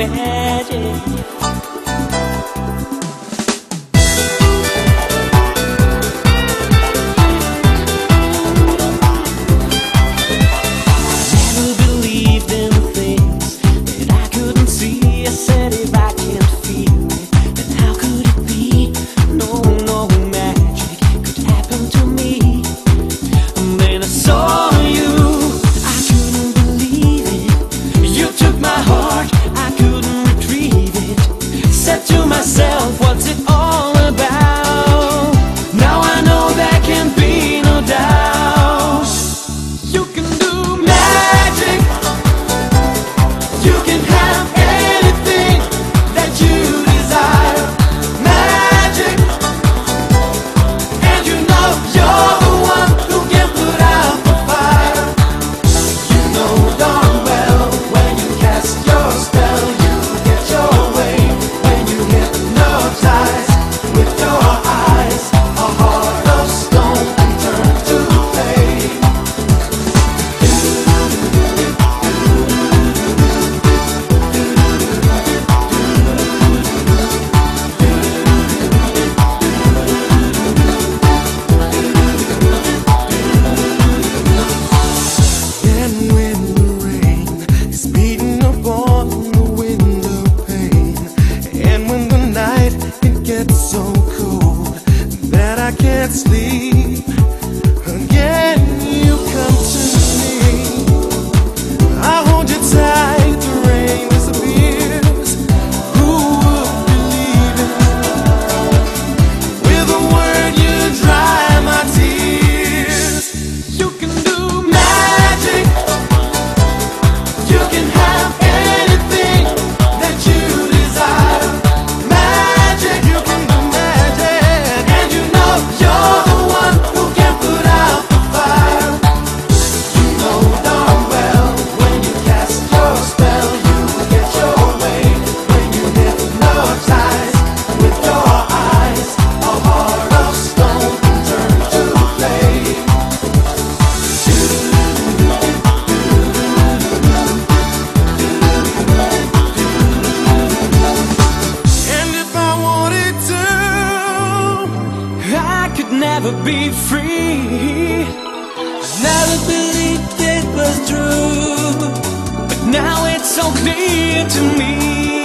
magic. What's it all about? Now I know there can be no doubt. You can do magic. You can have anything that you desire. Magic. And you know you're the one who can put out the fire. You know darn well when you cast your spell, you get your way. When you hypnotize with your eyes, a heart of stone can turn to flame. And when the rain is beating upon the window pane, and when the night it gets so cold that I can't sleep, again you come to me. I hold you tight, the rain disappears. Who would believe it? With a word you dry my tears. You can do magic. You can have anything that you desire. Magic. You can do magic. And you know you're the one who can put out the fire. You know darn well when you cast your spell, you get your way. When you hypnotize with your eyes, a heart of stone can turn to flame. And if I wanted to, I could never be free. Never believed it was true, but now it's so clear to me.